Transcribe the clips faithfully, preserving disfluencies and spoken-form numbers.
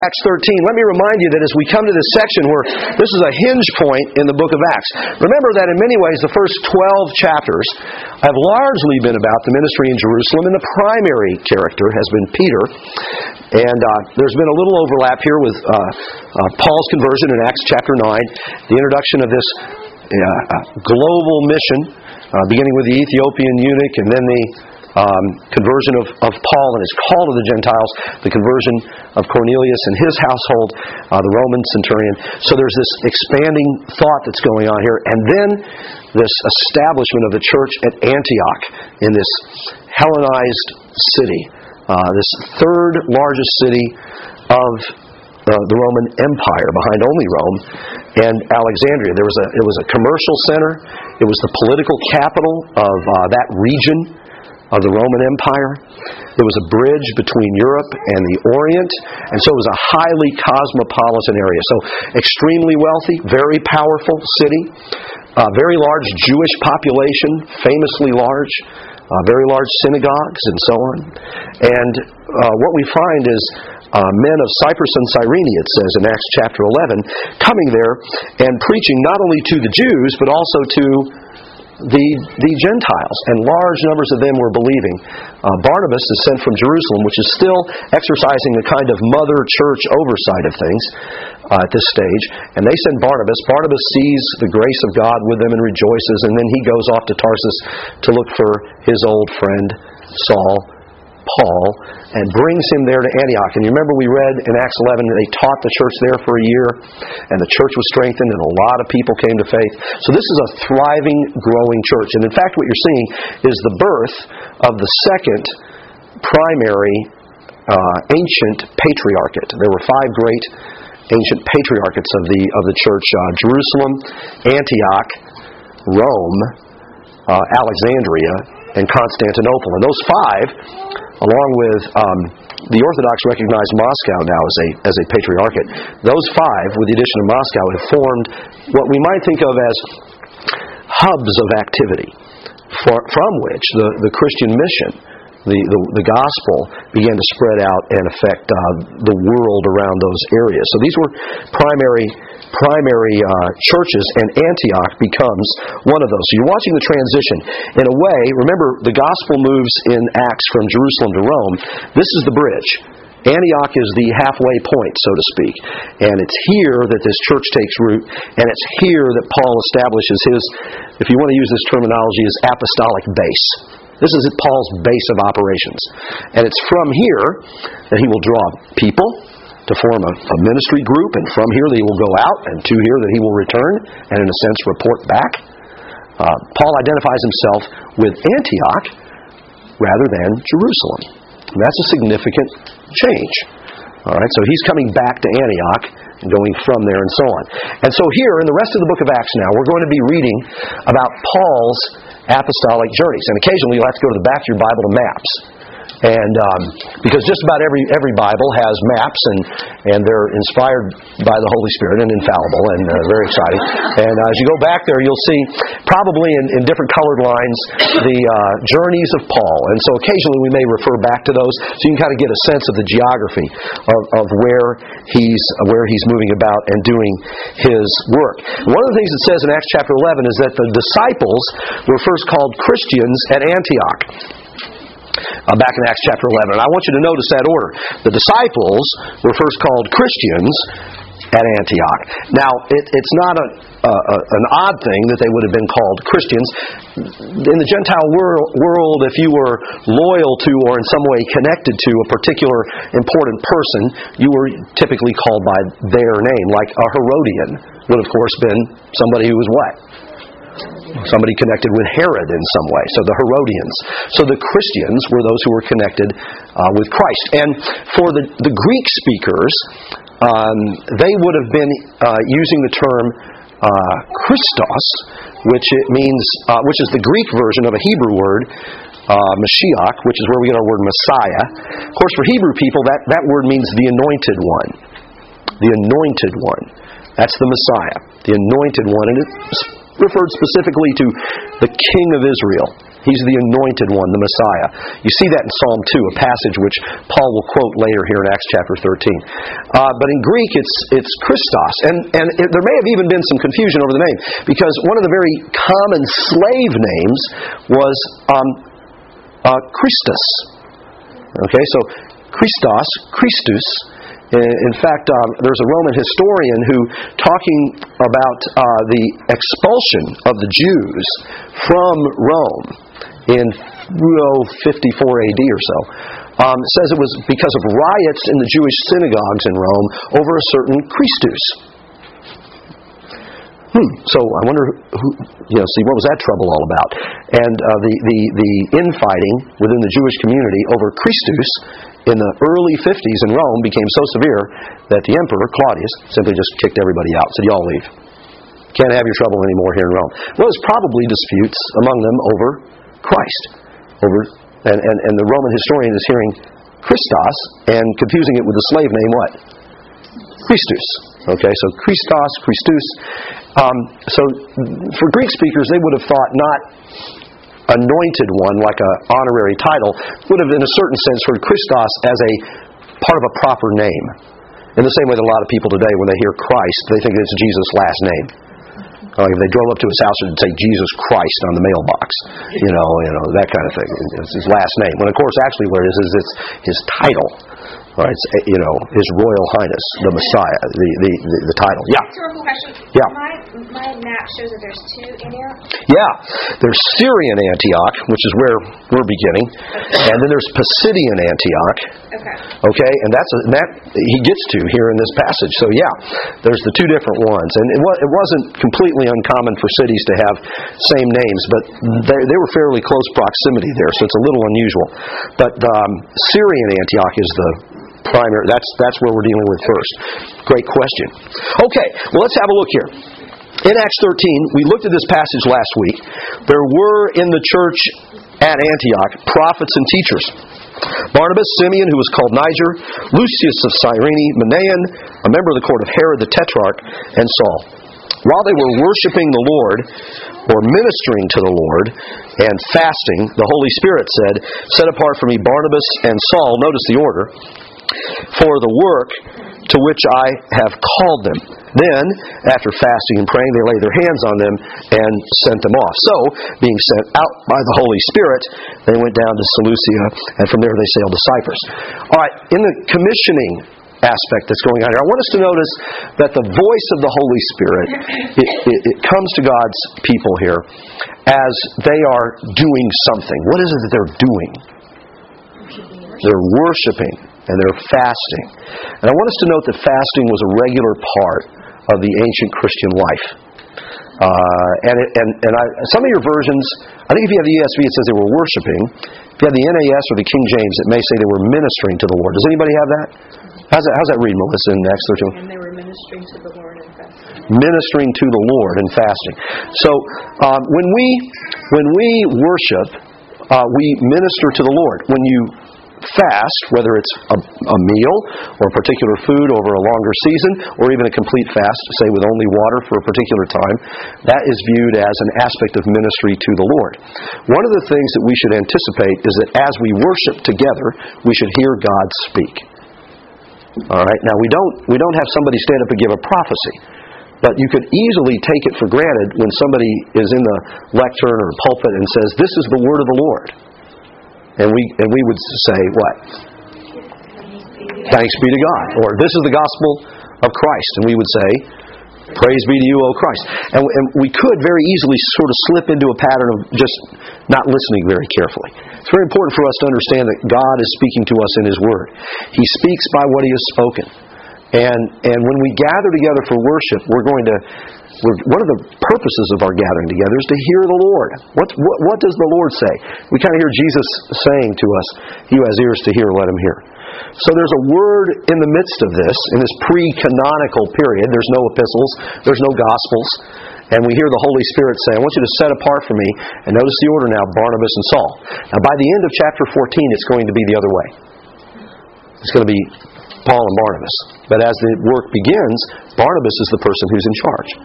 Acts thirteen, let me remind you that as we come to this section where this is a hinge point in the book of Acts, remember that in many ways the first twelve chapters have largely been about the ministry in Jerusalem, and the primary character has been Peter. And uh, there's been a little overlap here with uh, uh, Paul's conversion in Acts chapter nine, the introduction of this uh, global mission, uh, beginning with the Ethiopian eunuch, and then the Um, conversion of, of Paul and his call to the Gentiles, the conversion of Cornelius and his household, uh, the Roman centurion. So there's this expanding thought that's going on here, and then this establishment of the church at Antioch in this Hellenized city, uh, this third largest city of uh, the Roman Empire, behind only Rome and Alexandria. There was a it was a commercial center. It was the political capital of uh, that region of the Roman Empire. It was a bridge between Europe and the Orient, and so it was a highly cosmopolitan area. So extremely wealthy, very powerful city, uh, very large Jewish population, famously large, uh, very large synagogues, and so on. And uh, what we find is uh, men of Cyprus and Cyrene, it says in Acts chapter eleven, coming there and preaching not only to the Jews, but also to The the Gentiles, and large numbers of them were believing. Uh, Barnabas is sent from Jerusalem, which is still exercising the kind of mother church oversight of things uh, at this stage. And they send Barnabas. Barnabas sees the grace of God with them and rejoices, and then he goes off to Tarsus to look for his old friend Saul, Paul, and brings him there to Antioch. And you remember we read in Acts eleven that they taught the church there for a year, and the church was strengthened, and a lot of people came to faith. So this is a thriving, growing church. And in fact, what you're seeing is the birth of the second primary uh, ancient patriarchate. There were five great ancient patriarchates of the of the church: uh, Jerusalem, Antioch, Rome, uh, Alexandria, and Constantinople. And those five, along with um, the Orthodox recognize Moscow now as a as a patriarchate, those five, with the addition of Moscow, have formed what we might think of as hubs of activity, for, from which the, the Christian mission, the, the, the gospel, began to spread out and affect uh, the world around those areas. So these were primary primary uh, churches, and Antioch becomes one of those. So you're watching the transition. In a way, remember, the gospel moves in Acts from Jerusalem to Rome. This is the bridge. Antioch is the halfway point, so to speak. And it's here that this church takes root, and it's here that Paul establishes his, if you want to use this terminology, his apostolic base. This is Paul's base of operations. And it's from here that he will draw people to form a, a ministry group, and from here they will go out, and to here that he will return and in a sense report back. Uh, Paul identifies himself with Antioch rather than Jerusalem. And that's a significant change. All right, so he's coming back to Antioch and going from there and so on. And so here in the rest of the book of Acts now, we're going to be reading about Paul's apostolic journeys. And occasionally you'll have to go to the back of your Bible to maps. And um, because just about every every Bible has maps, and, and they're inspired by the Holy Spirit and infallible, and uh, very exciting. And uh, as you go back there, you'll see probably in, in different colored lines the uh, journeys of Paul. And so occasionally we may refer back to those, so you can kind of get a sense of the geography of, of where he's where he's moving about and doing his work. One of the things it says in Acts chapter eleven is that the disciples were first called Christians at Antioch. Uh, back in Acts chapter eleven. And I want you to notice that order. The disciples were first called Christians at Antioch. Now, it, it's not a, a, a, an odd thing that they would have been called Christians. In the Gentile world, world, if you were loyal to or in some way connected to a particular important person, you were typically called by their name. Like a Herodian would, of course, been somebody who was what? Somebody connected with Herod in some way. So the Herodians. So the Christians were those who were connected uh, with Christ. And for the, the Greek speakers, um, they would have been uh, using the term uh, Christos, which it means, uh, which is the Greek version of a Hebrew word, uh, Mashiach, which is where we get our word Messiah. Of course, for Hebrew people, that, that word means the anointed one. The anointed one. That's the Messiah. The anointed one. And it's referred specifically to the King of Israel. He's the anointed one, the Messiah. You see that in Psalm two, a passage which Paul will quote later here in Acts chapter thirteen. Uh, but in Greek, it's it's Christos. And, and it, there may have even been some confusion over the name, because one of the very common slave names was um, uh, Christus. Okay, so Christos, Christus. In fact, um, there's a Roman historian who, talking about uh, the expulsion of the Jews from Rome in oh, fifty-four A D or so, um, says it was because of riots in the Jewish synagogues in Rome over a certain Christus. Hmm. So I wonder, who, you know, see, what was that trouble all about? And uh, the, the, the infighting within the Jewish community over Christus in the early fifties in Rome became so severe that the emperor, Claudius, simply just kicked everybody out. Said, y'all leave. Can't have your trouble anymore here in Rome. Well, there's probably disputes among them over Christ. Over, and, and, and the Roman historian is hearing Christos and confusing it with the slave name, what? Christus. Okay, so Christos, Christus. Um, so for Greek speakers, they would have thought not anointed one, like an honorary title, would have in a certain sense heard Christos as a part of a proper name. In the same way that a lot of people today, when they hear Christ, they think it's Jesus' last name. Uh, if they drove up to his house, it would say Jesus Christ on the mailbox. You know, you know, that kind of thing. It's his last name. When of course actually what it is is it's his title. All right, it's, you know, His Royal Highness, the Messiah, the the, the, the title. Yeah. Rhetorical question. Yeah. My, my map shows that there's two Antioch. Yeah. There's Syrian Antioch, which is where we're beginning, and then there's Pisidian Antioch. Okay. Okay, and that's a, that he gets to here in this passage. So yeah, there's the two different ones, and it, was, it wasn't completely uncommon for cities to have same names, but they, they were fairly close proximity there, so it's a little unusual. But um, Syrian Antioch is the primary. That's that's where we're dealing with first. Great question. Okay, well let's have a look here. In Acts thirteen, we looked at this passage last week. There were in the church at Antioch prophets and teachers. Barnabas, Simeon, who was called Niger, Lucius of Cyrene, Manaen, a member of the court of Herod the Tetrarch, and Saul. While they were worshiping the Lord, or ministering to the Lord, and fasting, the Holy Spirit said, "Set apart for me Barnabas and Saul," notice the order, "for the work to which I have called them." Then, after fasting and praying, they laid their hands on them and sent them off. So, being sent out by the Holy Spirit, they went down to Seleucia, and from there they sailed to Cyprus. All right, in the commissioning aspect that's going on here, I want us to notice that the voice of the Holy Spirit, it, it, it comes to God's people here as they are doing something. What is it that they're doing? They're worshiping and they're fasting. And I want us to note that fasting was a regular part of the ancient Christian life. Uh, and it, and, and I, some of your versions, I think if you have the E S V, it says they were worshiping. If you have the N A S or the King James, it may say they were ministering to the Lord. Does anybody have that? How's that, how's that read, Melissa, in Acts thirteen? And they were ministering to the Lord and fasting. Ministering to the Lord and fasting. So um, when we when we worship, uh, we minister to the Lord. When you fast, whether it's a, a meal or a particular food over a longer season, or even a complete fast, say with only water for a particular time, that is viewed as an aspect of ministry to the Lord. One of the things that we should anticipate is that as we worship together, we should hear God speak. All right. Now we don't we don't have somebody stand up and give a prophecy, but you could easily take it for granted when somebody is in the lectern or pulpit and says, "This is the word of the Lord," and we and we would say what? Thanks be to God, or "This is the gospel of Christ," and we would say, "Praise be to you, O Christ." And, and we could very easily sort of slip into a pattern of just not listening very carefully. It's very important for us to understand that God is speaking to us in His Word. He speaks by what He has spoken. And and when we gather together for worship, we're going to, we're, one of the purposes of our gathering together is to hear the Lord. What, what, what does the Lord say? We kind of hear Jesus saying to us, "He who has ears to hear, let him hear." So there's a word in the midst of this, in this pre-canonical period. There's no epistles, there's no gospels. And we hear the Holy Spirit say, "I want you to set apart for me," and notice the order now, Barnabas and Saul. Now by the end of chapter fourteen, it's going to be the other way. It's going to be Paul and Barnabas. But as the work begins, Barnabas is the person who's in charge.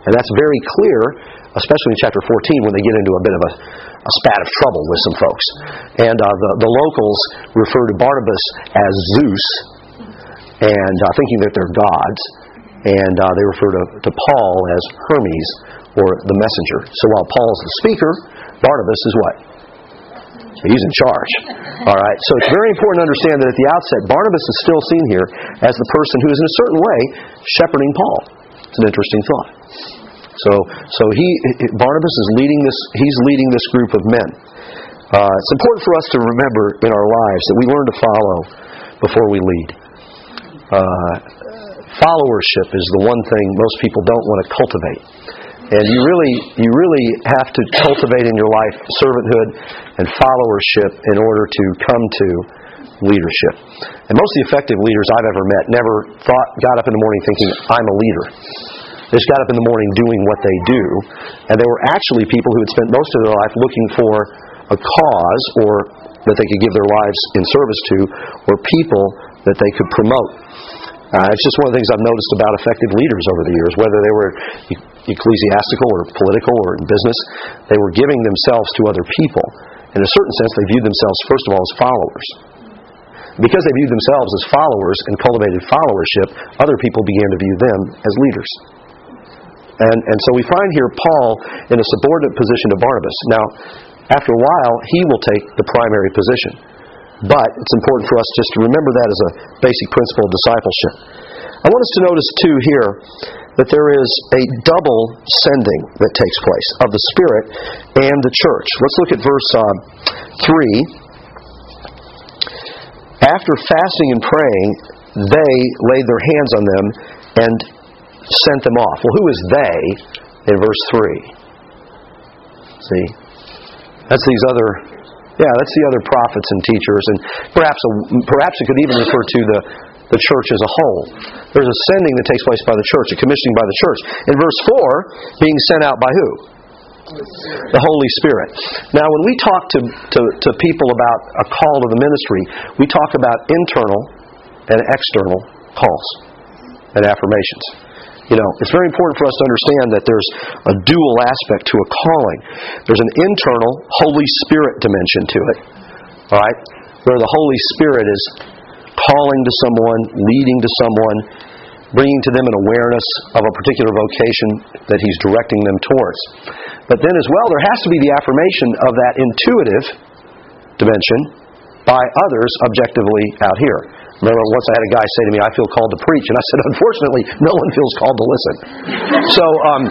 And that's very clear, especially in chapter fourteen when they get into a bit of a, a spat of trouble with some folks. And uh, the, the locals refer to Barnabas as Zeus, and uh, thinking that they're gods. And uh, they refer to, to Paul as Hermes, or the messenger. So while Paul's the speaker, Barnabas is what? He's in charge. All right. So it's very important to understand that at the outset, Barnabas is still seen here as the person who is in a certain way shepherding Paul. It's an interesting thought. So, so he, Barnabas is leading this. He's leading this group of men. Uh, it's important for us to remember in our lives that we learn to follow before we lead. Uh, followership is the one thing most people don't want to cultivate. And you really, you really have to cultivate in your life servanthood and followership in order to come to leadership. And most of the effective leaders I've ever met never thought, got up in the morning thinking, I'm a leader. They just got up in the morning doing what they do. And they were actually people who had spent most of their life looking for a cause or that they could give their lives in service to, or people that they could promote. Uh, it's just one of the things I've noticed about effective leaders over the years, whether they were ecclesiastical or political or in business, they were giving themselves to other people. In a certain sense, they viewed themselves, first of all, as followers. Because they viewed themselves as followers and cultivated followership, other people began to view them as leaders. And, and so we find here Paul in a subordinate position to Barnabas. Now, after a while, he will take the primary position. But it's important for us just to remember that as a basic principle of discipleship. I want us to notice, too, here, that there is a double sending that takes place of the Spirit and the church. Let's look at verse uh, three. After fasting and praying, they laid their hands on them and sent them off. Well, who is they in verse three? See? That's these other... Yeah, that's the other prophets and teachers, and perhaps a, perhaps it could even refer to the, the church as a whole. There's a sending that takes place by the church, a commissioning by the church. In verse four, being sent out by who? The Holy Spirit. Now, when we talk to, to, to people about a call to the ministry, we talk about internal and external calls and affirmations. You know, it's very important for us to understand that there's a dual aspect to a calling. There's an internal Holy Spirit dimension to it, all right, where the Holy Spirit is calling to someone, leading to someone, bringing to them an awareness of a particular vocation that He's directing them towards. But then as well, there has to be the affirmation of that intuitive dimension by others objectively out here. Remember, once I had a guy say to me, I feel called to preach. And I said, unfortunately, no one feels called to listen. So, um,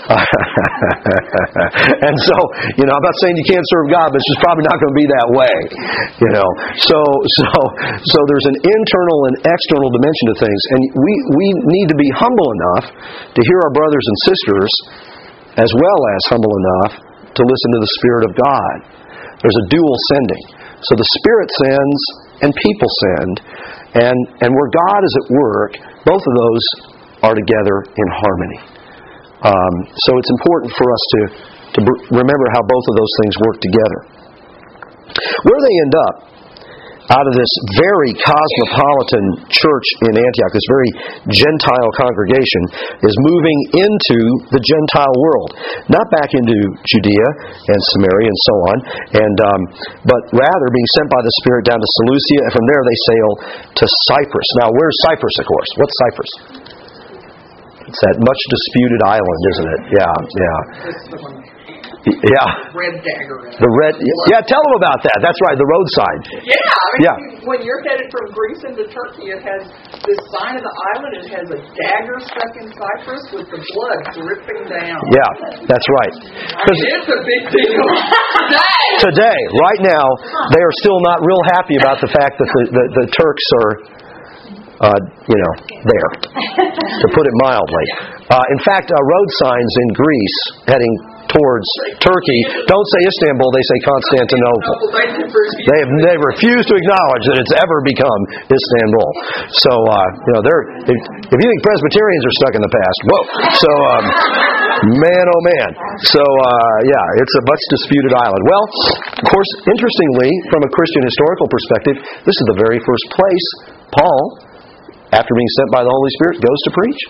and so, you know, I'm not saying you can't serve God, but it's just probably not going to be that way. You know, so, so, so there's an internal and external dimension to things. And we, we need to be humble enough to hear our brothers and sisters, as well as humble enough to listen to the Spirit of God. There's a dual sending. So the Spirit sends and people send. And and where God is at work, both of those are together in harmony. Um, so it's important for us to, to remember how both of those things work together. Where they end up, out of this very cosmopolitan church in Antioch, this very Gentile congregation, is moving into the Gentile world. Not back into Judea and Samaria and so on, and um, but rather being sent by the Spirit down to Seleucia, and from there they sail to Cyprus. Now, where's Cyprus, of course? What's Cyprus? It's that much disputed island, isn't it? Yeah, yeah. Yeah. Red dagger. The red. Yeah, tell them about that. That's right, the road sign. Yeah, I mean, yeah. When you're headed from Greece into Turkey, it has this sign of the island. It has a dagger stuck in Cyprus with the blood dripping down. Yeah, that's right. I mean, it's a big deal today. Today, right now, they are still not real happy about the fact that the, the, the Turks are, uh, you know, there, to put it mildly. Uh, in fact, uh, road signs in Greece heading towards Turkey don't say Istanbul, they say Constantinople. They have they refuse to acknowledge that it's ever become Istanbul. So uh, you know, they're if, if you think Presbyterians are stuck in the past, whoa. So um, man, oh man. So uh, yeah, it's a much disputed island. Well, of course, interestingly, from a Christian historical perspective, this is the very first place Paul, after being sent by the Holy Spirit, goes to preach.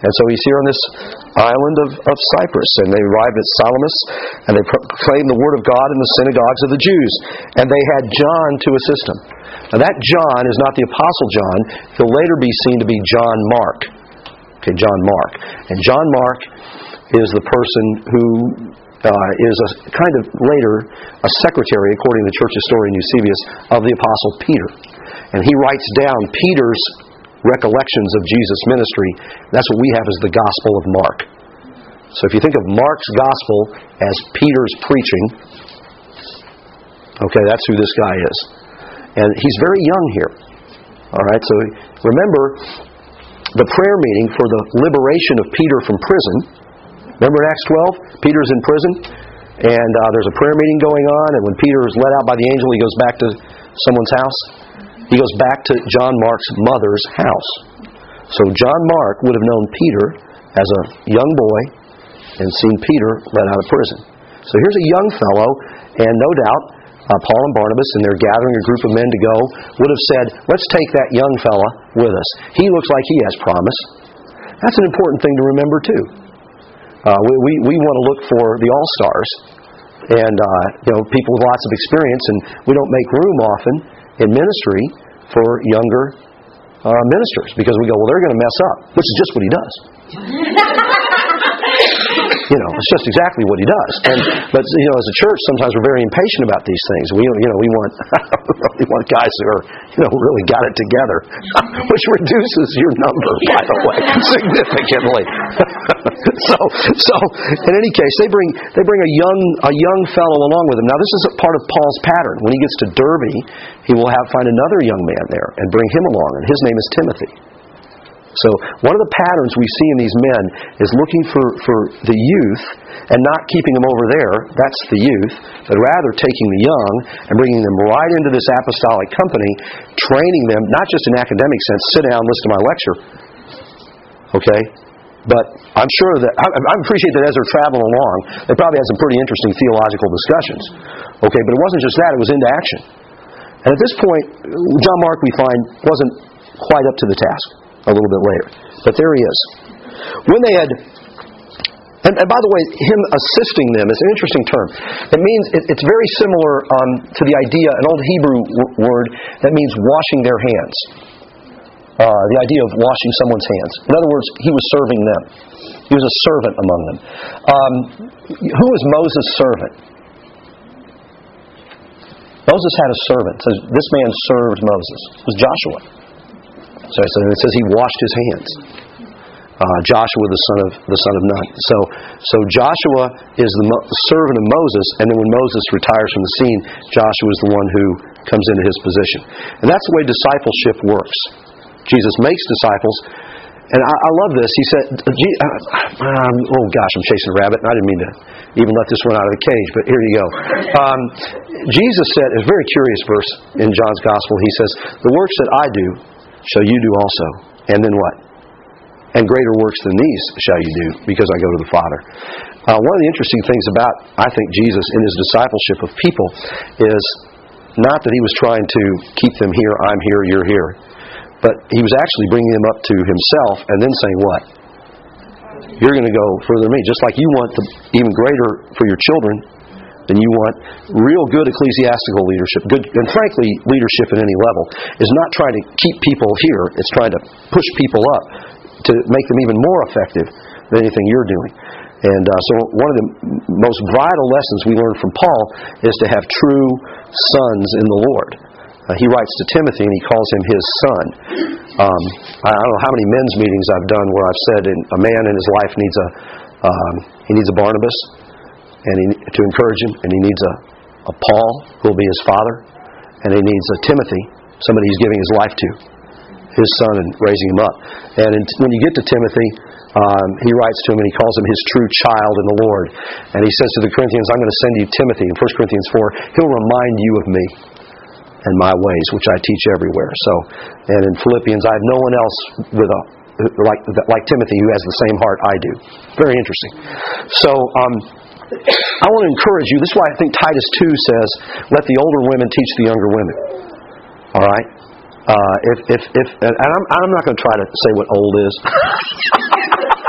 And so he's here on this island of, of Cyprus, and they arrived at Salamis, and they proclaimed the word of God in the synagogues of the Jews. And they had John to assist them. Now that John is not the Apostle John. He'll later be seen to be John Mark. Okay, John Mark. And John Mark is the person who uh, is a kind of later a secretary, according to the church historian Eusebius, of the Apostle Peter. And he writes down Peter's recollections of Jesus' ministry. That's what we have as the Gospel of Mark. So if you think of Mark's Gospel as Peter's preaching, okay, that's who this guy is. And he's very young here. All right, so remember the prayer meeting for the liberation of Peter from prison. Remember in Acts twelve? Peter's in prison, and uh, there's a prayer meeting going on, and when Peter is let out by the angel, he goes back to someone's house. He goes back to John Mark's mother's house. So John Mark would have known Peter as a young boy and seen Peter let out of prison. So here's a young fellow, and no doubt uh, Paul and Barnabas, and they're gathering a group of men to go, would have said, let's take that young fella with us. He looks like he has promise. That's an important thing to remember too. Uh, we, we, we want to look for the all-stars and uh, you know, people with lots of experience, and we don't make room often in ministry for younger uh, ministers, because we go, well, they're going to mess up, which is just what he does. You know, it's just exactly what he does. And but you know, as a church, sometimes we're very impatient about these things. We you know we want we want guys who are you know really got it together, which reduces your number, by the way, significantly. so so in any case, they bring they bring a young a young fellow along with them. Now this is a part of Paul's pattern. When he gets to Derbe, he will have find another young man there and bring him along, and his name is Timothy. So one of the patterns we see in these men is looking for, for the youth and not keeping them over there, that's the youth, but rather taking the young and bringing them right into this apostolic company, training them, not just in academic sense, sit down, listen to my lecture, okay? But I'm sure that, I, I appreciate that as they're traveling along, they probably had some pretty interesting theological discussions, okay? But it wasn't just that, it was into action. And at this point, John Mark, we find, wasn't quite up to the task. A little bit later. But there he is. When they had, and, and by the way, him assisting them is an interesting term. It means, it, it's very similar um, to the idea, an old Hebrew w- word that means washing their hands. Uh, the idea of washing someone's hands. In other words, he was serving them. He was a servant among them. Um, who was Moses' servant? Moses had a servant. It says, this man served Moses. It was Joshua. So it says he washed his hands. Uh, Joshua, the son of the son of Nun. So, so Joshua is the mo- servant of Moses, and then when Moses retires from the scene, Joshua is the one who comes into his position. And that's the way discipleship works. Jesus makes disciples, and I, I love this. He said, uh, um, "Oh gosh, I'm chasing a rabbit." And I didn't mean to even let this one out of the cage, but here you go. Um, Jesus said, it's a very curious verse in John's Gospel. He says, "The works that I do shall you do also." And then what? "And greater works than these shall you do, because I go to the Father." Uh, one of the interesting things about, I think, Jesus in his discipleship of people is not that he was trying to keep them here, I'm here, you're here. But he was actually bringing them up to himself and then saying what? You're going to go further than me. Just like you want the even greater for your children, then you want real good ecclesiastical leadership. Good, and frankly, leadership at any level is not trying to keep people here. It's trying to push people up to make them even more effective than anything you're doing. And uh, so one of the most vital lessons we learn from Paul is to have true sons in the Lord. Uh, he writes to Timothy and he calls him his son. Um, I don't know how many men's meetings I've done where I've said a man in his life needs a um, he needs a Barnabas and he, to encourage him, and he needs a, a Paul who will be his father, and he needs a Timothy, somebody he's giving his life to, his son, and raising him up. And in, when you get to Timothy, um, he writes to him and he calls him his true child in the Lord. And he says to the Corinthians, I'm going to send you Timothy. In First Corinthians four, he'll remind you of me and my ways, which I teach everywhere. So, and in Philippians, I have no one else with a like like Timothy who has the same heart I do. Very interesting. So, um, I want to encourage you. This is why I think Titus two says, let the older women teach the younger women. All right? Uh, if, if, if, and I'm, I'm not going to try to say what old is.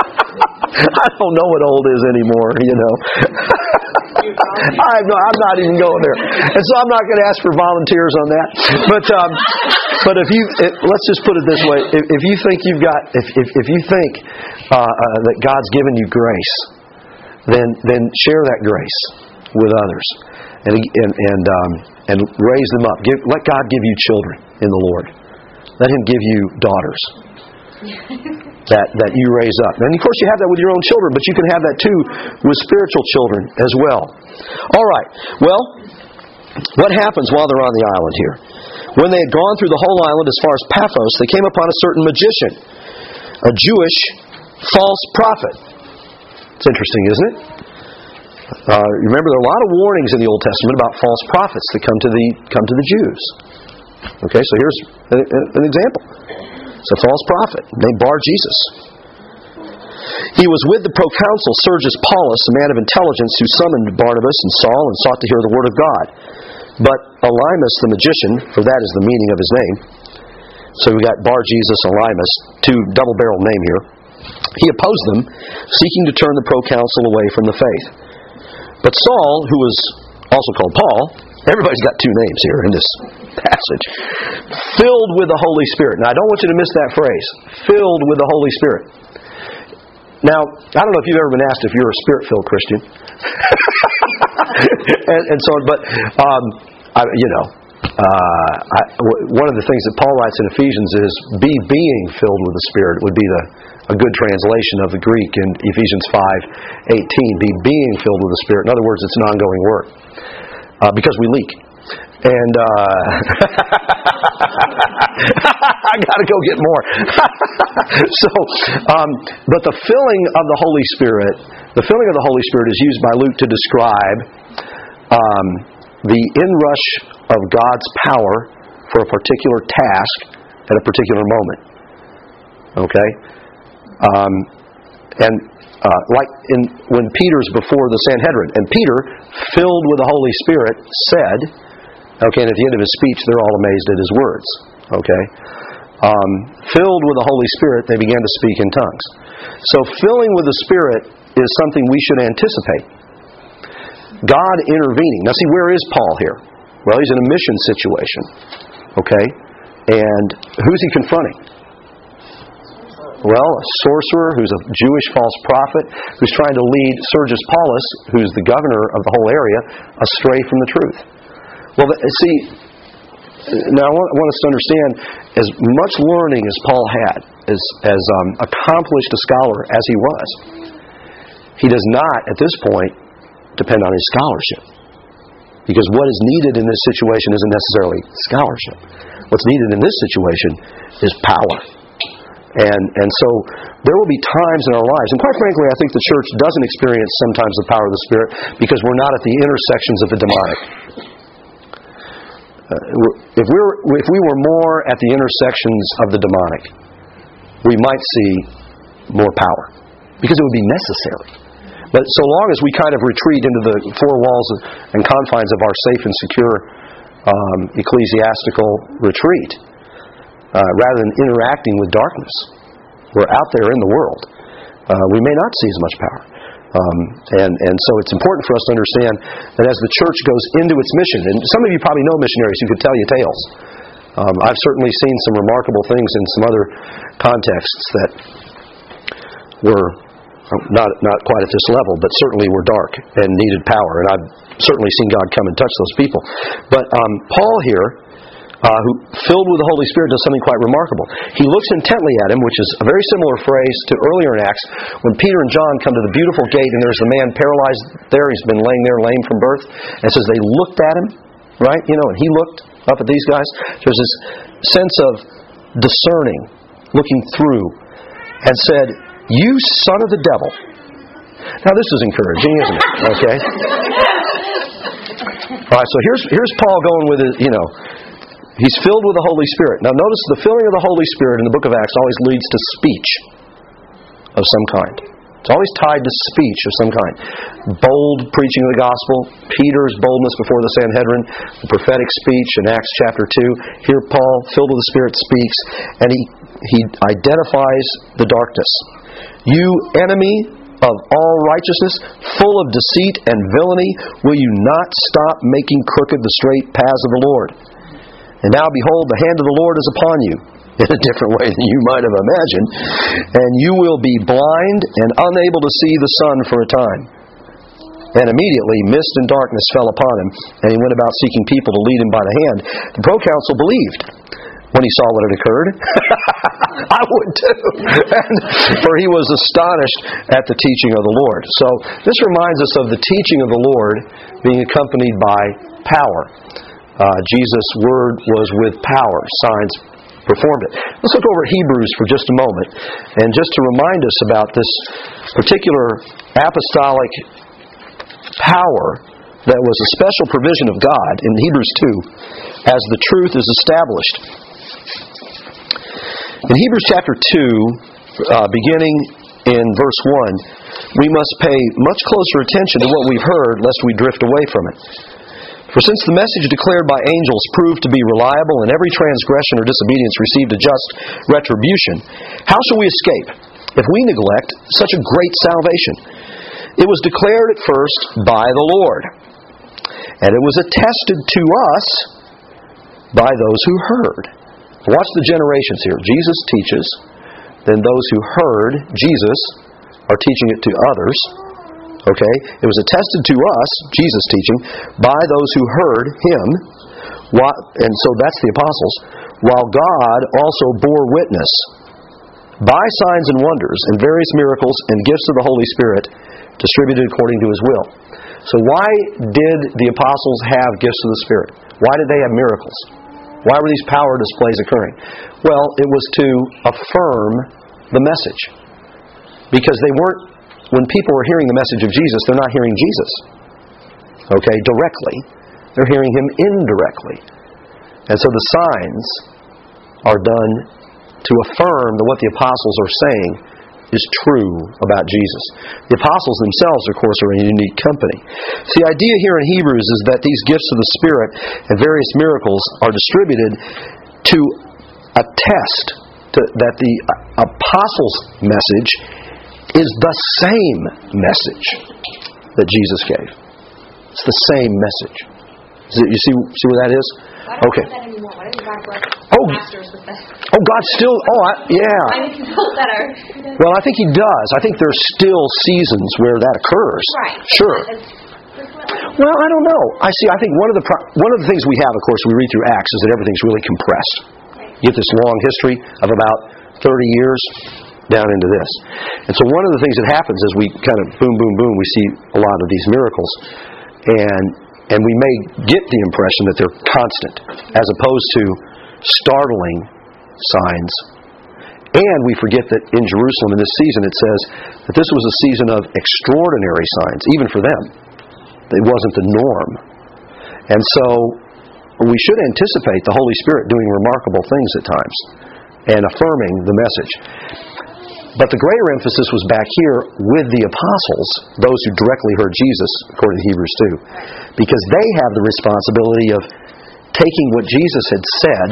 I don't know what old is anymore, you know. I'm, no, I'm not even going there. And so I'm not going to ask for volunteers on that. But um, but if you, if, let's just put it this way. If, if you think you've got, if, if, if you think uh, uh, that God's given you grace, then then share that grace with others. And and and, um, and raise them up. Give, let God give you children in the Lord. Let Him give you daughters that that you raise up. And of course you have that with your own children, but you can have that too with spiritual children as well. All right. Well, what happens while they're on the island here? When they had gone through the whole island as far as Paphos, they came upon a certain magician, a Jewish false prophet. It's interesting, isn't it? Uh, remember, there are a lot of warnings in the Old Testament about false prophets that come to the come to the Jews. Okay, so here's a, a, an example. It's a false prophet named Bar Jesus. He was with the proconsul Sergius Paulus, a man of intelligence, who summoned Barnabas and Saul and sought to hear the word of God. But Elymas the magician, for that is the meaning of his name. So we got Bar Jesus, Elymas, two double-barreled name here. He opposed them, seeking to turn the proconsul away from the faith. But Saul, who was also called Paul, everybody's got two names here in this passage, filled with the Holy Spirit. Now, I don't want you to miss that phrase, filled with the Holy Spirit. Now, I don't know if you've ever been asked if you're a Spirit-filled Christian. and, and so on, but, um, I, you know, uh, I, w- one of the things that Paul writes in Ephesians is, be being filled with the Spirit would be the a good translation of the Greek in Ephesians five eighteen. Be being filled with the Spirit. In other words, it's an ongoing work. Uh, because we leak. And uh, I got to go get more. so, um, but the filling of the Holy Spirit, the filling of the Holy Spirit is used by Luke to describe um, the inrush of God's power for a particular task at a particular moment. Okay? Um, and uh, like in when Peter's before the Sanhedrin, and Peter, filled with the Holy Spirit, said, okay, and at the end of his speech, they're all amazed at his words. Okay? Um, filled with the Holy Spirit, they began to speak in tongues. So filling with the Spirit is something we should anticipate. God intervening. Now see, where is Paul here? Well, he's in a mission situation. Okay? And who's he confronting? Well, a sorcerer who's a Jewish false prophet who's trying to lead Sergius Paulus, who's the governor of the whole area, astray from the truth. Well, see, now I want, I want us to understand, as much learning as Paul had, as, as um, accomplished a scholar as he was, he does not, at this point, depend on his scholarship. Because what is needed in this situation isn't necessarily scholarship. What's needed in this situation is power. And and so there will be times in our lives, and quite frankly, I think the church doesn't experience sometimes the power of the Spirit because we're not at the intersections of the demonic. Uh, if we were if we were more at the intersections of the demonic, we might see more power because it would be necessary. But so long as we kind of retreat into the four walls and confines of our safe and secure um, ecclesiastical retreat, Uh, rather than interacting with darkness, we're out there in the world. Uh, we may not see as much power. Um, and, and so it's important for us to understand that as the church goes into its mission, and some of you probably know missionaries who could tell you tales. Um, I've certainly seen some remarkable things in some other contexts that were not not quite at this level, but certainly were dark and needed power. And I've certainly seen God come and touch those people. But um, Paul here, Uh, who, filled with the Holy Spirit, does something quite remarkable. He looks intently at him, which is a very similar phrase to earlier in Acts, when Peter and John come to the beautiful gate, and there's a man paralyzed there. He's been laying there lame from birth. And it says they looked at him, right? You know, and he looked up at these guys. There's this sense of discerning, looking through, and said, "You son of the devil." Now, this is encouraging, isn't it? Okay? All right, so here's here's Paul going with his, you know, he's filled with the Holy Spirit. Now notice the filling of the Holy Spirit in the book of Acts always leads to speech of some kind. It's always tied to speech of some kind. Bold preaching of the gospel, Peter's boldness before the Sanhedrin, the prophetic speech in Acts chapter two. Here Paul, filled with the Spirit, speaks, and he, he identifies the darkness. "You enemy of all righteousness, full of deceit and villainy, will you not stop making crooked the straight paths of the Lord? And now behold, the hand of the Lord is upon you, in a different way than you might have imagined, and you will be blind and unable to see the sun for a time. And immediately mist and darkness fell upon him, and he went about seeking people to lead him by the hand. The proconsul believed when he saw what had occurred. I would too. And, for he was astonished at the teaching of the Lord. So this reminds us of the teaching of the Lord being accompanied by power. Uh, Jesus' word was with power. Signs performed it. Let's look over at Hebrews for just a moment. And just to remind us about this particular apostolic power that was a special provision of God in Hebrews two as the truth is established. In Hebrews chapter two, uh, beginning in verse one, we must pay much closer attention to what we've heard lest we drift away from it. For since the message declared by angels proved to be reliable and every transgression or disobedience received a just retribution, how shall we escape if we neglect such a great salvation? It was declared at first by the Lord, and it was attested to us by those who heard. Watch the generations here. Jesus teaches, then those who heard Jesus are teaching it to others. Okay? It was attested to us, Jesus teaching, by those who heard Him, and so that's the apostles, while God also bore witness by signs and wonders and various miracles and gifts of the Holy Spirit distributed according to His will. So why did the apostles have gifts of the Spirit? Why did they have miracles? Why were these power displays occurring? Well, it was to affirm the message. Because they weren't, when people were hearing the message of Jesus, they're not hearing Jesus. Okay, directly. They're hearing Him indirectly. And so the signs are done to affirm that what the apostles are saying is true about Jesus. The apostles themselves, of course, are in a unique company. So the idea here in Hebrews is that these gifts of the Spirit and various miracles are distributed to attest to, that the apostles' message is the same message that Jesus gave. It's the same message. You see, see where that is? Why don't Okay. we do that anymore? Why don't we God bless Oh. pastors with that? Oh, God still, oh, I, yeah. I need people that are... Well, I think He does. I think there's still seasons where that occurs. Right. Sure. It's- it's- Well, I don't know. I see. I think one of the pro- one of the things we have, of course, we read through Acts, is that everything's really compressed. You get this long history of about thirty years down into this. And so one of the things that happens is we kind of boom, boom, boom, we see a lot of these miracles. And and we may get the impression that they're constant, as opposed to startling signs. And we forget that in Jerusalem in this season it says that this was a season of extraordinary signs, even for them. It wasn't the norm. And so we should anticipate the Holy Spirit doing remarkable things at times and affirming the message. But the greater emphasis was back here with the apostles, those who directly heard Jesus, according to Hebrews two, because they have the responsibility of taking what Jesus had said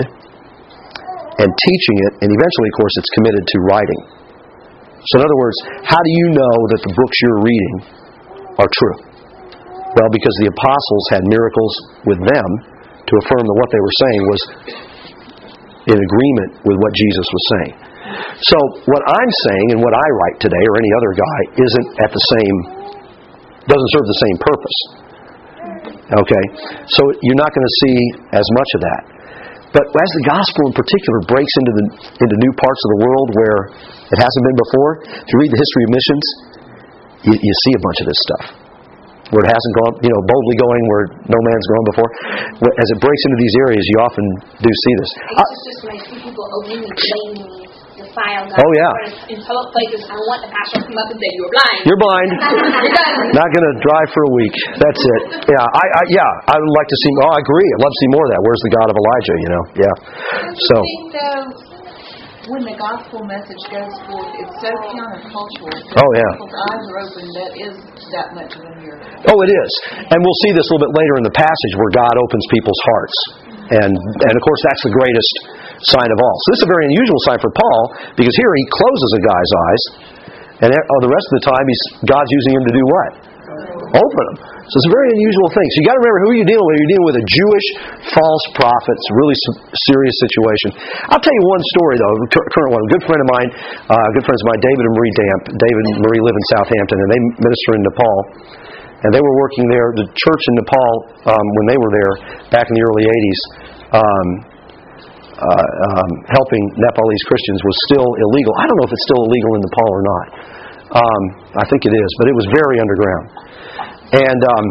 and teaching it, and eventually, of course, it's committed to writing. So in other words, how do you know that the books you're reading are true? Well, because the apostles had miracles with them to affirm that what they were saying was in agreement with what Jesus was saying. So what I'm saying and what I write today, or any other guy, isn't at the same, doesn't serve the same purpose. Okay? So you're not going to see as much of that. But as the gospel in particular breaks into the into new parts of the world where it hasn't been before, if you read the history of missions, you, you see a bunch of this stuff. Where it hasn't gone, you know, boldly going where no man's gone before. As it breaks into these areas, you often do see this. It's just, just when I see people openly blatantly defile God. Oh, yeah. In public places, I want the pastor to come up and say, "You're blind." You're blind. You're done. Not going to drive for a week. That's it. Yeah, I, I yeah, I would like to see. Oh, I agree. I'd love to see more of that. Where's the God of Elijah? You know, yeah. So. I think, though, when the gospel message goes forth, it's so countercultural. Oh, yeah. People's eyes are open. That is that much of a miracle. Oh, it is. And we'll see this a little bit later in the passage where God opens people's hearts. And, and of course, that's the greatest sign of all. So this is a very unusual sign for Paul, because here he closes a guy's eyes, And the rest of the time, he's, God's using him to do what? Open them. So it's a very unusual thing. So you got to remember who you're dealing with. You're dealing with a Jewish false prophet. It's a really serious situation. I'll tell you one story, though, a current one. A good friend of mine, uh, good friends of mine, David and Marie Damp. David and Marie live in Southampton, and they minister in Nepal. And they were working there. The church in Nepal, um, when they were there back in the early eighties, um, uh, um, helping Nepalese Christians was still illegal. I don't know if it's still illegal in Nepal or not. Um, I think it is, but it was very underground. And um,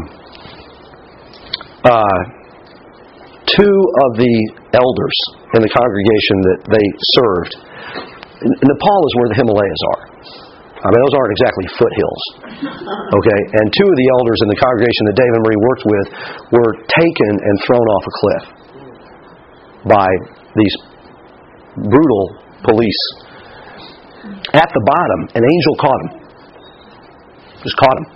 uh, two of the elders in the congregation that they served, Nepal is where the Himalayas are. I mean, those aren't exactly foothills. Okay? And two of the elders in the congregation that Dave and Marie worked with were taken and thrown off a cliff by these brutal police. At the bottom, an angel caught them. Just caught them.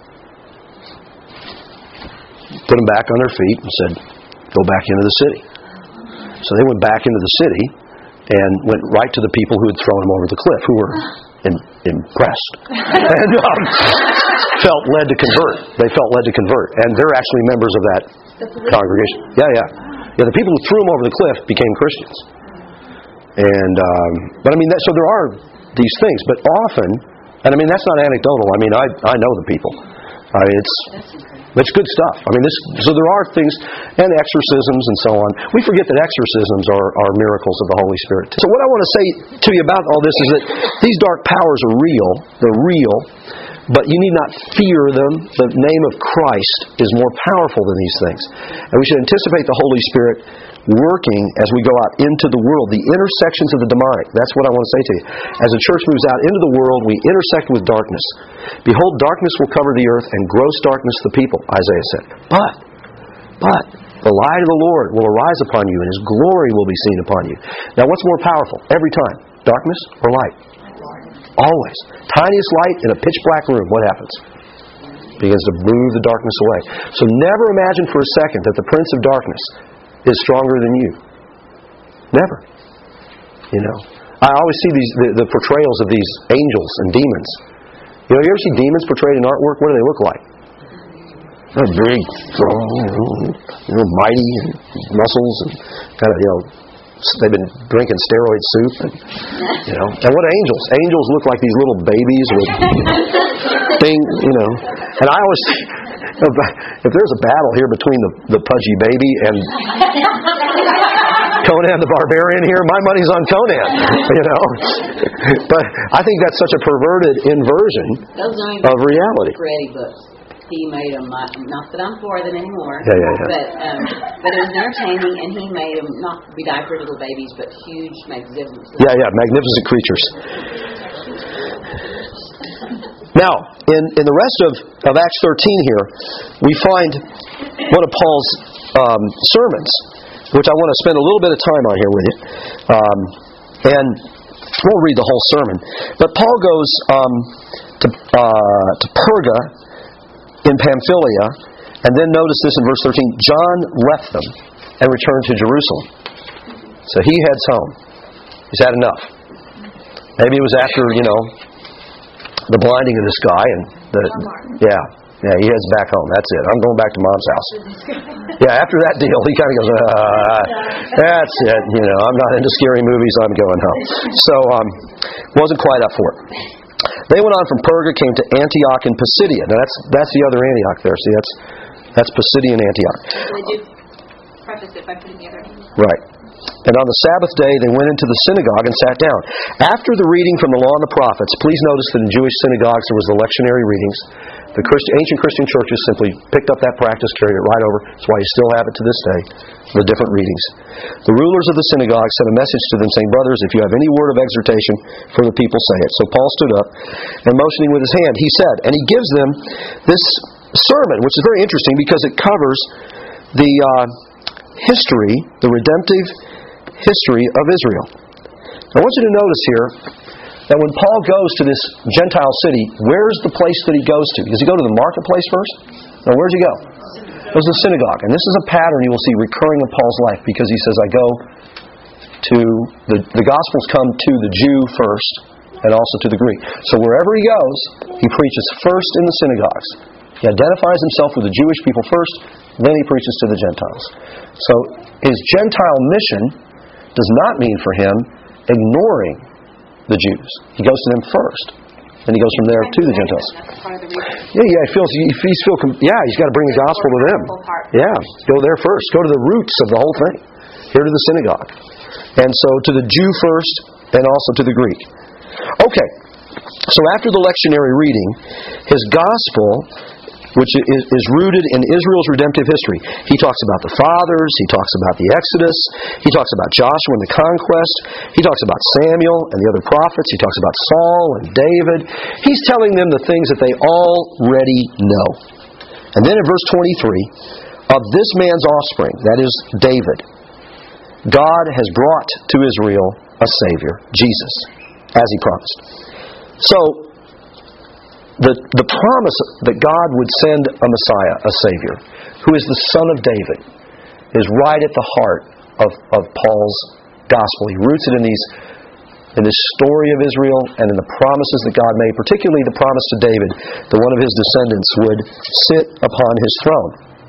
Put them back on their feet and said, go back into the city. So they went back into the city and went right to the people who had thrown them over the cliff, who were in, impressed and um, felt led to convert. They felt led to convert. And they're actually members of that congregation. Yeah, yeah. Yeah, the people who threw them over the cliff became Christians. And, um, but I mean, that, so there are these things, but often, and I mean, that's not anecdotal. I mean, I I know the people. I mean, it's it's good stuff. I mean, this so there are things, and exorcisms and so on. We forget that exorcisms are, are miracles of the Holy Spirit too. So what I want to say to you about all this is that these dark powers are real. They're real, but you need not fear them. The name of Christ is more powerful than these things, and we should anticipate the Holy Spirit working as we go out into the world, the intersections of the demonic. That's what I want to say to you. As the church moves out into the world, we intersect with darkness. Behold, darkness will cover the earth, and gross darkness the people, Isaiah said. But, but, the light of the Lord will arise upon you, and His glory will be seen upon you. Now, what's more powerful every time? Darkness or light? Always. Tiniest light in a pitch black room, what happens? It begins to move the darkness away. So never imagine for a second that the prince of darkness is stronger than you. Never. You know. I always see these the, the portrayals of these angels and demons. You know, you ever see demons portrayed in artwork? What do they look like? They're big, strong, you know, mighty, and muscles, and kind of, you know, they've been drinking steroid soup, and, you know. And what angels? Angels look like these little babies with thing, you know. And I always, if there's a battle here between the, the pudgy baby and Conan the Barbarian here, my money's on Conan, you know. But I think that's such a perverted inversion of reality. Pretty books. He made them, not that I'm for them anymore, yeah, yeah, yeah. but um, but it was entertaining, and he made them not bediapered little babies, but huge, magnificent. Yeah, yeah, magnificent creatures. Now, in, in the rest of, of Acts thirteen here, we find one of Paul's um, sermons, which I want to spend a little bit of time on here with you. Um, and I won't read the whole sermon, but Paul goes um, to, uh, to Perga in Pamphylia, and then notice this in verse thirteen, John left them and returned to Jerusalem. So he heads home. He's had enough. Maybe it was after, you know, the blinding of this guy, and the yeah, yeah, he heads back home. That's it. I'm going back to Mom's house. Yeah, after that deal, he kind of goes, uh, that's it. You know, I'm not into scary movies. I'm going home. So, um, wasn't quite up for it. They went on from Perga, came to Antioch in Pisidia. Now that's that's the other Antioch there. See, that's that's Pisidian Antioch. Would you preface it by putting the other name? Right. And on the Sabbath day, they went into the synagogue and sat down. After the reading from the law and the prophets, please notice that in Jewish synagogues there was the lectionary readings. The Christ, ancient Christian churches simply picked up that practice, carried it right over. That's why you still have it to this day, the different readings. The rulers of the synagogue sent a message to them saying, brothers, if you have any word of exhortation for the people, say it. So Paul stood up and motioning with his hand, he said, and he gives them this sermon, which is very interesting because it covers the uh, history, the redemptive history of Israel. I want you to notice here that when Paul goes to this Gentile city, where's the place that he goes to? Does he go to the marketplace first? No, where does he go? He goes to the synagogue. And this is a pattern you will see recurring in Paul's life because he says, I go to, the, the Gospels come to the Jew first, and also to the Greek. So wherever he goes, he preaches first in the synagogues. He identifies himself with the Jewish people first, then he preaches to the Gentiles. So his Gentile mission does not mean for him ignoring the Jews. He goes to them first, and he goes from there to the Gentiles. That's part of the reason. Yeah, yeah, he feels, he, he's feel, yeah, he's got to bring the gospel to them. Yeah, go there first. Go to the roots of the whole thing. Here to the synagogue. And so to the Jew first, and also to the Greek. Okay, so after the lectionary reading, his gospel, which is, is rooted in Israel's redemptive history. He talks about the fathers, he talks about the Exodus, he talks about Joshua and the conquest, he talks about Samuel and the other prophets, he talks about Saul and David. He's telling them the things that they already know. And then in verse twenty-three, of this man's offspring, that is David, God has brought to Israel a Savior, Jesus, as He promised. So, The, the promise that God would send a Messiah, a Savior, who is the Son of David, is right at the heart of, of Paul's gospel. He roots it in these in this story of Israel and in the promises that God made, particularly the promise to David that one of his descendants would sit upon his throne.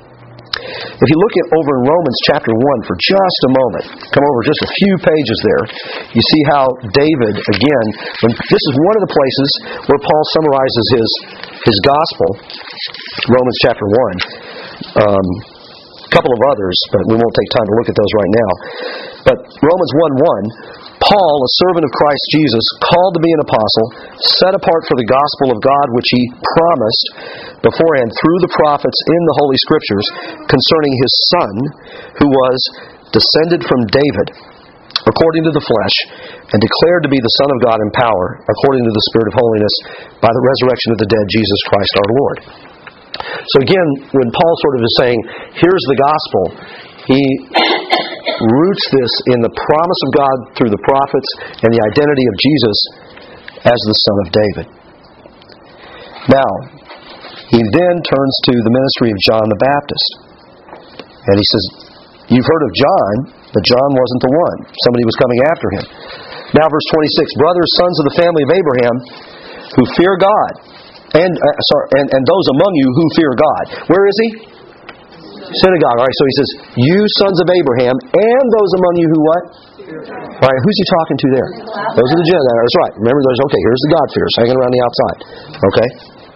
If you look at over in Romans chapter one for just a moment, come over just a few pages there, you see how David, again, when, this is one of the places where Paul summarizes his his gospel, Romans chapter one. Um, a couple of others, but we won't take time to look at those right now. But Romans one one, Paul, a servant of Christ Jesus, called to be an apostle, set apart for the gospel of God which he promised beforehand through the prophets in the Holy Scriptures concerning his Son, who was descended from David according to the flesh, and declared to be the Son of God in power, according to the Spirit of holiness, by the resurrection of the dead, Jesus Christ our Lord. So again, when Paul sort of is saying, here's the gospel, he roots this in the promise of God through the prophets and the identity of Jesus as the Son of David. Now, he then turns to the ministry of John the Baptist. And he says, you've heard of John, but John wasn't the one. Somebody was coming after him. Now verse twenty-six, brothers, sons of the family of Abraham, who fear God, and uh, sorry, and, and those among you who fear God. Where is he? Synagogue. All right, so he says, you sons of Abraham, and those among you who what? All right, who's he talking to there? Those are the Gentiles. That's right. Remember, those. Okay, here's the God-fearers hanging around the outside. Okay?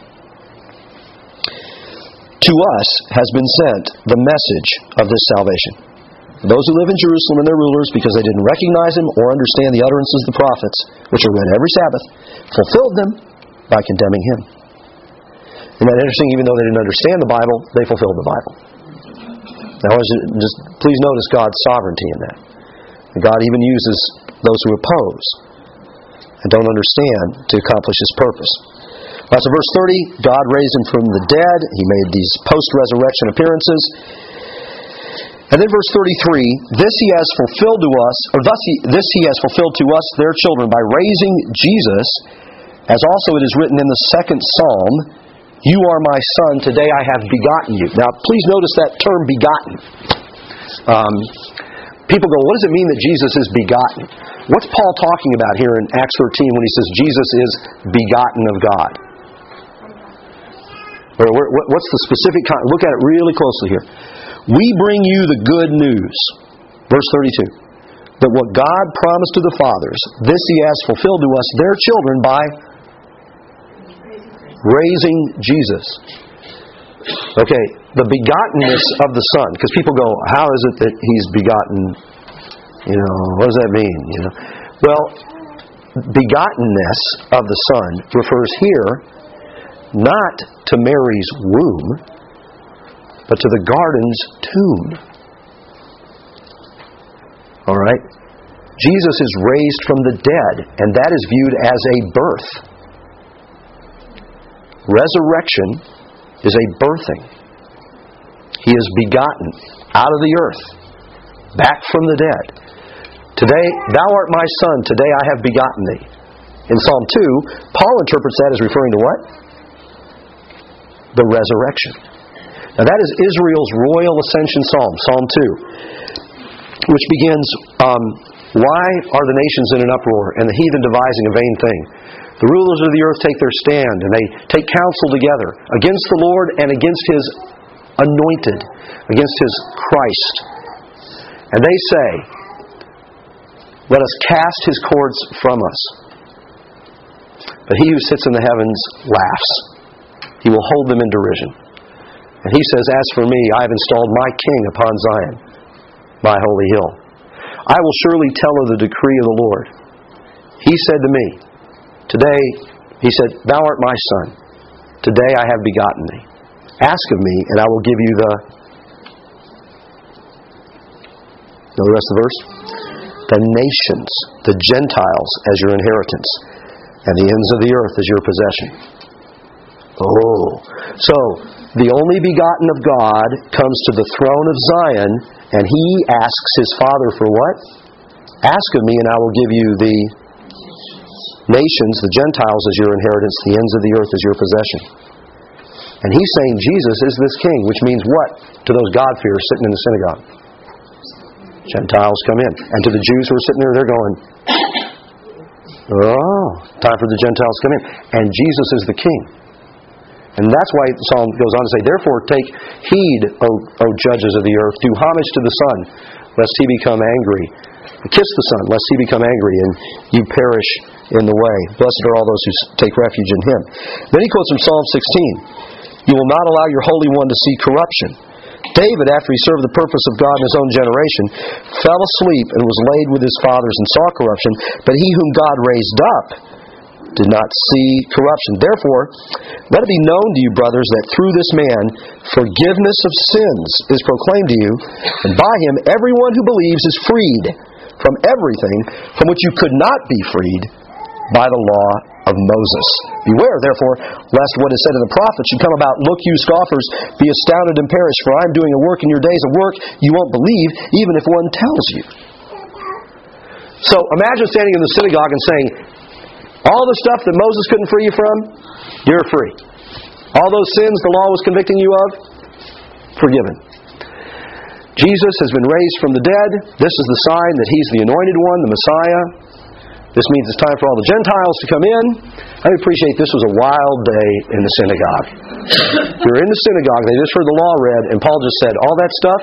To us has been sent the message of this salvation. Those who live in Jerusalem and their rulers, because they didn't recognize him or understand the utterances of the prophets, which are read every Sabbath, fulfilled them by condemning him. Isn't that interesting? Even though they didn't understand the Bible, they fulfilled the Bible. Now, just please notice God's sovereignty in that. God even uses those who oppose and don't understand to accomplish His purpose. That's in verse thirty. God raised Him from the dead. He made these post-resurrection appearances. And then verse thirty-three, this He has fulfilled to us, or thus he, this He has fulfilled to us, their children, by raising Jesus, as also it is written in the second Psalm, you are my son, today I have begotten you. Now, please notice that term begotten. Um, people go, what does it mean that Jesus is begotten? What's Paul talking about here in Acts thirteen when he says Jesus is begotten of God? Or what's the specific kind? Look at it really closely here. We bring you the good news. Verse thirty-two. That what God promised to the fathers, this He has fulfilled to us, their children, by raising Jesus. Okay, the begottenness of the Son. Because people go, how is it that He's begotten? You know, what does that mean? You know, well, begottenness of the Son refers here not to Mary's womb, but to the garden's tomb. All right? Jesus is raised from the dead, and that is viewed as a birth. Resurrection is a birthing. He is begotten out of the earth, back from the dead. Today, thou art my son, today I have begotten thee. In Psalm two, Paul interprets that as referring to what? The resurrection. Now that is Israel's royal ascension psalm, Psalm two, which begins, um, Why are the nations in an uproar and the heathen devising a vain thing? The rulers of the earth take their stand, and they take counsel together against the Lord and against His anointed, against His Christ. And they say, let us cast His cords from us. But He who sits in the heavens laughs. He will hold them in derision. And He says, as for me, I have installed my King upon Zion, my holy hill. I will surely tell of the decree of the Lord. He said to me, today, He said, thou art my son. Today I have begotten thee. Ask of me, and I will give you the... Know the rest of the verse? The nations, the Gentiles as your inheritance, and the ends of the earth as your possession. Oh. So, the only begotten of God comes to the throne of Zion, and He asks His Father for what? Ask of me, and I will give you the nations, the Gentiles as your inheritance, the ends of the earth as your possession. And He's saying Jesus is this King, which means what to those God-fearers sitting in the synagogue? Gentiles come in. And to the Jews who are sitting there, they're going, oh, time for the Gentiles to come in. And Jesus is the King. And that's why the psalm goes on to say, therefore take heed, O, o judges of the earth, do homage to the Son, lest He become angry. Kiss the Son, lest He become angry, and you perish in the way. Blessed are all those who take refuge in Him. Then he quotes from Psalm sixteen, you will not allow your Holy One to see corruption. David, after he served the purpose of God in his own generation, fell asleep and was laid with his fathers and saw corruption, but he whom God raised up did not see corruption. Therefore, let it be known to you, brothers, that through this man forgiveness of sins is proclaimed to you, and by him everyone who believes is freed from everything from which you could not be freed by the law of Moses. Beware, therefore, lest what is said in the prophets should come about. Look, you scoffers, be astounded and perish, for I am doing a work in your days, a work you won't believe, even if one tells you. So imagine standing in the synagogue and saying, all the stuff that Moses couldn't free you from, you're free. All those sins the law was convicting you of, forgiven. Jesus has been raised from the dead. This is the sign that He's the anointed one, the Messiah. This means it's time for all the Gentiles to come in. I appreciate this was a wild day in the synagogue. You're in the synagogue, they just heard the law read, and Paul just said, all that stuff,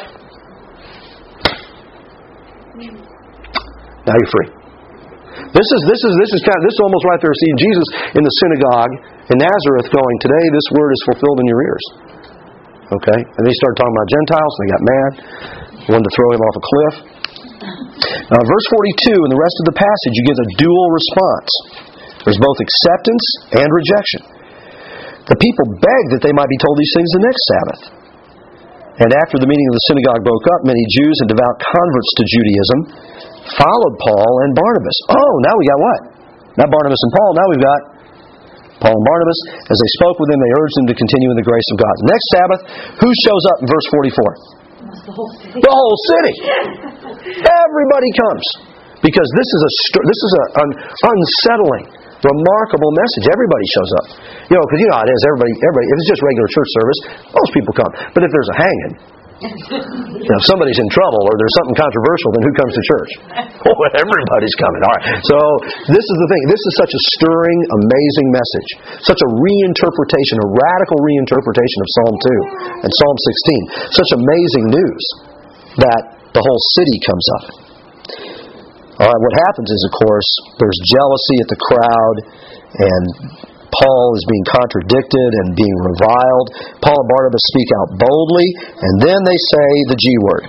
now you're free. This is this is this is kind of this is almost right there. See Jesus in the synagogue in Nazareth going, today this word is fulfilled in your ears. Okay? And they started talking about Gentiles, and they got mad. Wanted to throw Him off a cliff. Now, verse forty-two, in the rest of the passage, you get a dual response. There's both acceptance and rejection. The people begged that they might be told these things the next Sabbath. And after the meeting of the synagogue broke up, many Jews and devout converts to Judaism followed Paul and Barnabas. Oh, now we got what? Not Barnabas and Paul, now we've got Paul and Barnabas. As they spoke with them, they urged them to continue in the grace of God. Next Sabbath, who shows up in verse forty-four? The whole city. The whole city. Everybody comes. Because this is a this is an unsettling, remarkable message. Everybody shows up. You know, because you know how it is. Everybody, everybody. If it's just regular church service, most people come. But if there's a hanging, you know, if somebody's in trouble or there's something controversial, then who comes to church? Oh, everybody's coming. All right. So this is the thing. This is such a stirring, amazing message. Such a reinterpretation, a radical reinterpretation of Psalm two and Psalm sixteen. Such amazing news that the whole city comes up. All right. What happens is, of course, there's jealousy at the crowd, and Paul is being contradicted and being reviled. Paul and Barnabas speak out boldly, and then they say the G word.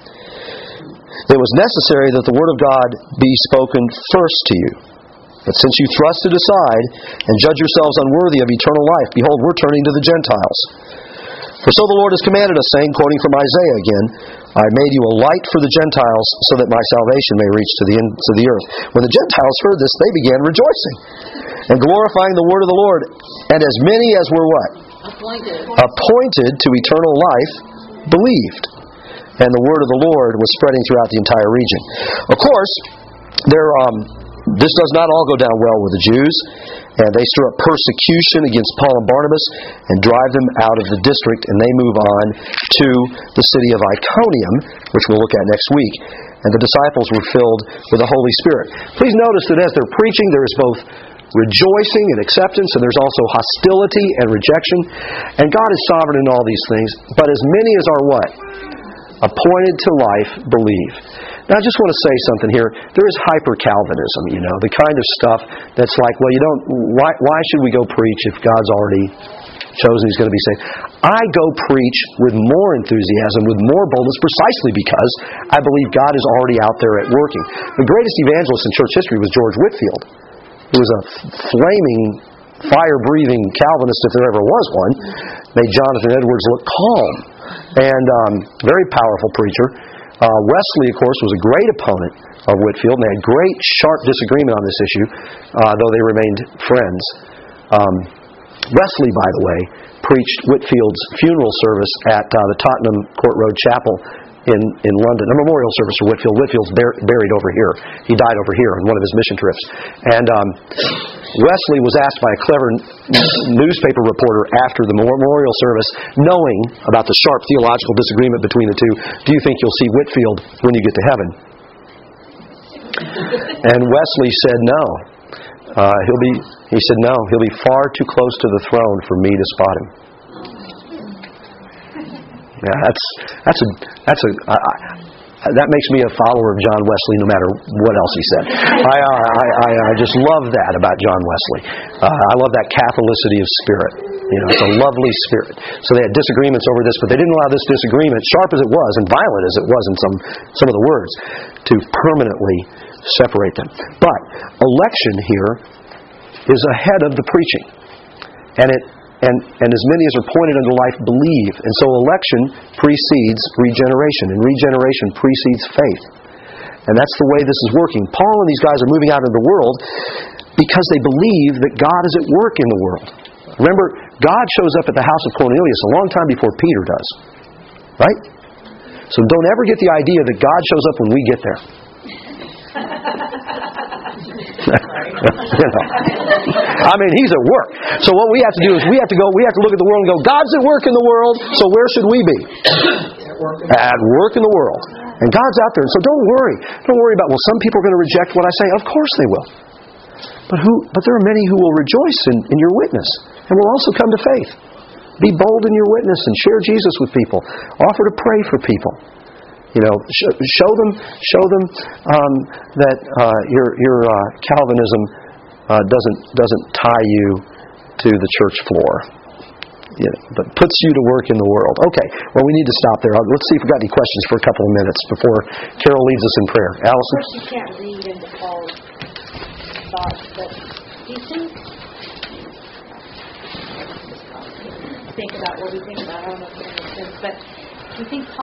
It was necessary that the word of God be spoken first to you. But since you thrust it aside and judge yourselves unworthy of eternal life, behold, we're turning to the Gentiles. For so the Lord has commanded us, saying, quoting from Isaiah again, I made you a light for the Gentiles, so that my salvation may reach to the ends of the earth. When the Gentiles heard this, they began rejoicing and glorifying the word of the Lord. And as many as were what? Appointed. Appointed to eternal life believed. And the word of the Lord was spreading throughout the entire region. Of course, there, um, this does not all go down well with the Jews. And they stir up persecution against Paul and Barnabas and drive them out of the district. And they move on to the city of Iconium, which we'll look at next week. and the disciples were filled with the Holy Spirit. Please notice that as they're preaching, there is both rejoicing and acceptance, and there's also hostility and rejection. And God is sovereign in all these things, but as many as are what? Appointed to life, believe. Now, I just want to say something here. There is hyper-Calvinism, you know, the kind of stuff that's like, well, you don't, why, why should we go preach if God's already chosen He's going to be saved? I go preach with more enthusiasm, with more boldness, precisely because I believe God is already out there at working. The greatest evangelist in church history was George Whitefield, who was a flaming, fire-breathing Calvinist, if there ever was one, made Jonathan Edwards look calm, and um, very powerful preacher. Uh, Wesley, of course, was a great opponent of Whitefield, and they had great, sharp disagreement on this issue, uh, though they remained friends. Um, Wesley, by the way, preached Whitefield's funeral service at uh, the Tottenham Court Road Chapel in, in London, a memorial service for Whitefield. Whitefield's bur- buried over here. He died over here on one of his mission trips. And um, Wesley was asked by a clever n- newspaper reporter after the memorial service, knowing about the sharp theological disagreement between the two, do you think you'll see Whitefield when you get to heaven? And Wesley said no. Uh, he'll be. He said no. He'll be far too close to the throne for me to spot him. Yeah, that's that's a that's a I, I, that makes me a follower of John Wesley, no matter what else he said. I I I, I just love that about John Wesley. Uh, I love that Catholicity of spirit. You know, it's a lovely spirit. So they had disagreements over this, but they didn't allow this disagreement, sharp as it was and violent as it was in some some of the words, to permanently separate them. But election here is ahead of the preaching, and it. And, and as many as are appointed unto life believe. And so election precedes regeneration, and regeneration precedes faith. And that's the way this is working. Paul and these guys are moving out into the world because they believe that God is at work in the world. Remember, God shows up at the house of Cornelius a long time before Peter does. Right? So don't ever get the idea that God shows up when we get there. You know. I mean, He's at work. So what we have to do is we have to go. We have to look at the world and go, God's at work in the world. So where should we be? At work in the world. And God's out there. And so don't worry. Don't worry about, well, some people are going to reject what I say. Of course they will. But who? But there are many who will rejoice in, in your witness and will also come to faith. Be bold in your witness and share Jesus with people. Offer to pray for people. You know, show, show them, show them um, that uh, your your uh, Calvinism uh, doesn't doesn't tie you to the church floor, you know, but puts you to work in the world. Okay, well, we need to stop there. Let's see if we've got any questions for a couple of minutes before Carol leads us in prayer. Allison? Of course, you can't read into Paul's thoughts, but do you think think about what we think about? I don't know if it makes sense, but do you think